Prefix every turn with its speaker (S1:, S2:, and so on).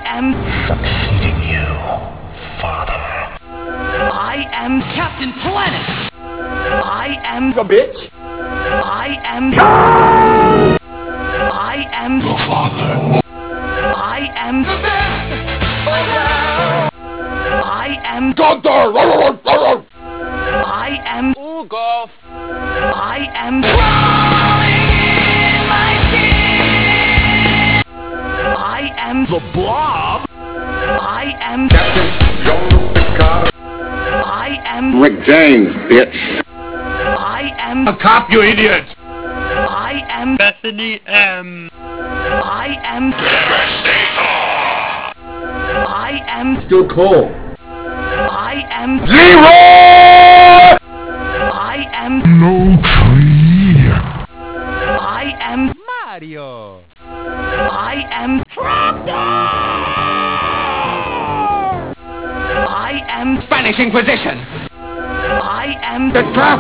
S1: am
S2: succeeding you, Father.
S1: I am
S3: Captain Planet!
S1: I am
S4: a bitch.
S1: I am I am
S2: Your father.
S1: I am the best I am
S4: Gunther!
S1: I am
S3: Ooh, golf!
S1: I am crawling in my skin. I am
S4: The Blob?
S1: I am
S5: Captain Jean-Luc Picard.
S1: I am
S5: Rick James, bitch.
S1: I am
S4: A cop, you idiot!
S1: I am
S3: Bethany M.
S1: I am I am
S4: Still Cole.
S1: I am
S4: Leroy!
S1: I am
S2: No tree.
S1: I am
S3: Mario!
S1: I am I am
S4: Spanish Inquisition!
S1: I am
S4: The